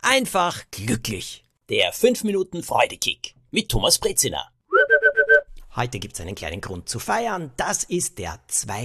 einfach glücklich. Der 5 Minuten Freudekick mit Thomas Brezina. Heute gibt's einen kleinen Grund zu feiern. Das ist der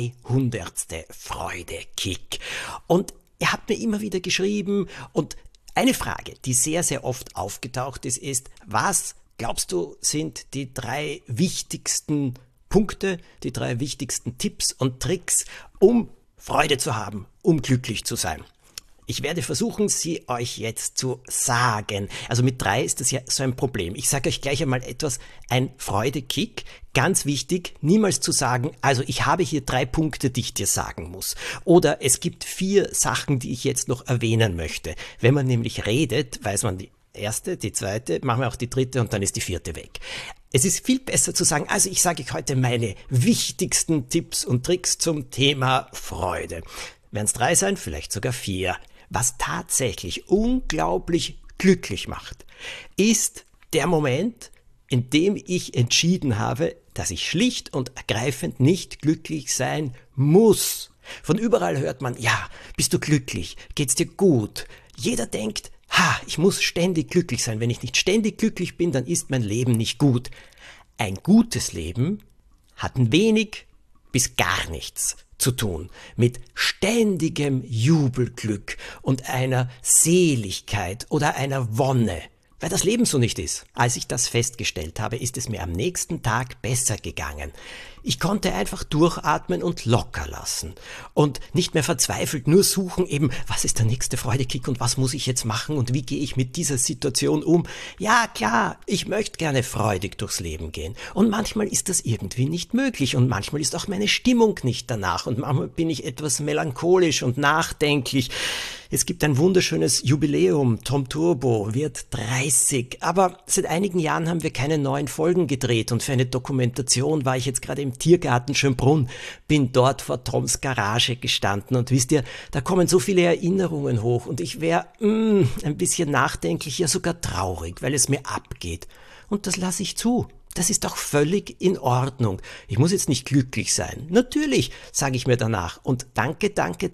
200. Freudekick. Und ihr habt mir immer wieder geschrieben und eine Frage, die sehr, sehr oft aufgetaucht ist, was glaubst du sind die 3 wichtigsten Punkte, die 3 wichtigsten Tipps und Tricks, um Freude zu haben, um glücklich zu sein? Ich werde versuchen, sie euch jetzt zu sagen. Also mit 3 ist das ja so ein Problem. Ich sage euch gleich einmal etwas, ein Freudekick. Ganz wichtig, niemals zu sagen, also ich habe hier 3 Punkte, die ich dir sagen muss. Oder es gibt 4 Sachen, die ich jetzt noch erwähnen möchte. Wenn man nämlich redet, weiß man die erste, die zweite, machen wir auch die dritte und dann ist die 4. weg. Es ist viel besser zu sagen, also ich sage euch heute meine wichtigsten Tipps und Tricks zum Thema Freude. Werden es 3 sein, vielleicht sogar 4. Was tatsächlich unglaublich glücklich macht, ist der Moment, in dem ich entschieden habe, dass ich schlicht und ergreifend nicht glücklich sein muss. Von überall hört man, ja, bist du glücklich? Geht's dir gut? Jeder denkt, ich muss ständig glücklich sein. Wenn ich nicht ständig glücklich bin, dann ist mein Leben nicht gut. Ein gutes Leben hat ein wenig bis gar nichts zu tun mit ständigem Jubelglück und einer Seligkeit oder einer Wonne, weil das Leben so nicht ist. Als ich das festgestellt habe, ist es mir am nächsten Tag besser gegangen. Ich konnte einfach durchatmen und locker lassen und nicht mehr verzweifelt nur suchen eben, was ist der nächste Freudekick und was muss ich jetzt machen und wie gehe ich mit dieser Situation um. Ja klar, ich möchte gerne freudig durchs Leben gehen und manchmal ist das irgendwie nicht möglich und manchmal ist auch meine Stimmung nicht danach und manchmal bin ich etwas melancholisch und nachdenklich. Es gibt ein wunderschönes Jubiläum, Tom Turbo wird 30, aber seit einigen Jahren haben wir keine neuen Folgen gedreht und für eine Dokumentation war ich jetzt gerade im Tiergarten Schönbrunn, bin dort vor Toms Garage gestanden und wisst ihr, da kommen so viele Erinnerungen hoch und ich wäre ein bisschen nachdenklich, ja sogar traurig, weil es mir abgeht und das lasse ich zu. Das ist doch völlig in Ordnung. Ich muss jetzt nicht glücklich sein. Natürlich, sage ich mir danach. Und danke,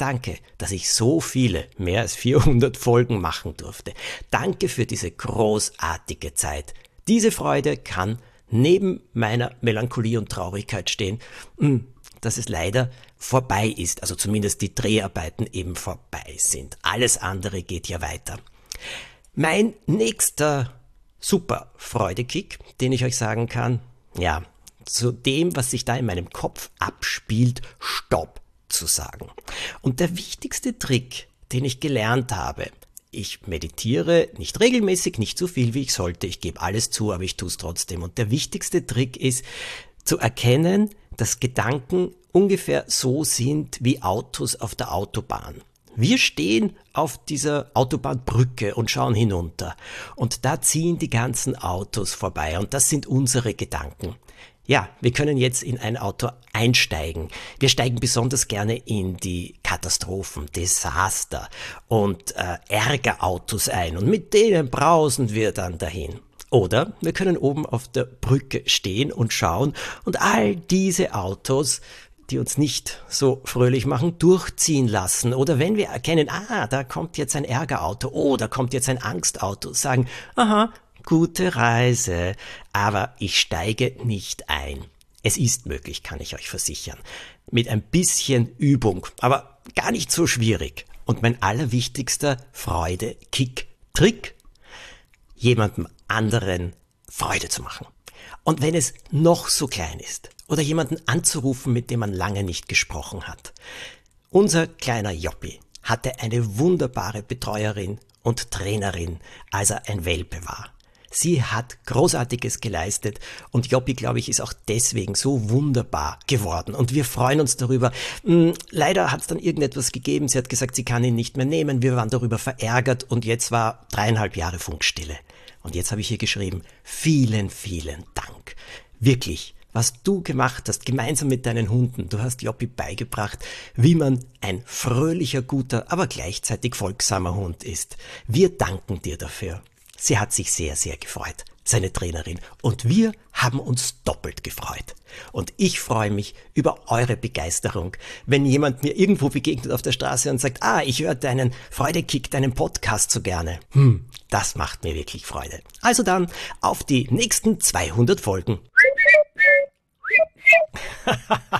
dass ich so viele, mehr als 400 Folgen machen durfte. Danke für diese großartige Zeit. Diese Freude kann neben meiner Melancholie und Traurigkeit stehen, dass es leider vorbei ist. Also zumindest die Dreharbeiten eben vorbei sind. Alles andere geht ja weiter. Mein nächster super Freudekick, den ich euch sagen kann, ja, zu dem, was sich da in meinem Kopf abspielt, Stopp zu sagen. Und der wichtigste Trick, den ich gelernt habe, ich meditiere nicht regelmäßig, nicht so viel wie ich sollte, ich gebe alles zu, aber ich tue es trotzdem. Und der wichtigste Trick ist, zu erkennen, dass Gedanken ungefähr so sind wie Autos auf der Autobahn. Wir stehen auf dieser Autobahnbrücke und schauen hinunter und da ziehen die ganzen Autos vorbei und das sind unsere Gedanken. Ja, wir können jetzt in ein Auto einsteigen. Wir steigen besonders gerne in die Katastrophen, Desaster und Ärgerautos ein und mit denen brausen wir dann dahin. Oder wir können oben auf der Brücke stehen und schauen und all diese Autos, die uns nicht so fröhlich machen, durchziehen lassen. Oder wenn wir erkennen, da kommt jetzt ein Ärgerauto, da kommt jetzt ein Angstauto, sagen, gute Reise, aber ich steige nicht ein. Es ist möglich, kann ich euch versichern. Mit ein bisschen Übung, aber gar nicht so schwierig. Und mein allerwichtigster Freude-Kick-Trick, jemandem anderen Freude zu machen. Und wenn es noch so klein ist, oder jemanden anzurufen, mit dem man lange nicht gesprochen hat. Unser kleiner Joppi hatte eine wunderbare Betreuerin und Trainerin, als er ein Welpe war. Sie hat Großartiges geleistet und Joppi, glaube ich, ist auch deswegen so wunderbar geworden. Und wir freuen uns darüber. Leider hat es dann irgendetwas gegeben. Sie hat gesagt, sie kann ihn nicht mehr nehmen. Wir waren darüber verärgert und jetzt war 3,5 Jahre Funkstille. Und jetzt habe ich hier geschrieben, vielen, vielen Dank. Wirklich. Was du gemacht hast, gemeinsam mit deinen Hunden. Du hast Joppi beigebracht, wie man ein fröhlicher, guter, aber gleichzeitig folgsamer Hund ist. Wir danken dir dafür. Sie hat sich sehr, sehr gefreut. seine Trainerin. Und wir haben uns doppelt gefreut. Und ich freue mich über eure Begeisterung, wenn jemand mir irgendwo begegnet auf der Straße und sagt, ich höre deinen Freudekick, deinen Podcast so gerne. Das macht mir wirklich Freude. Also dann auf die nächsten 200 Folgen.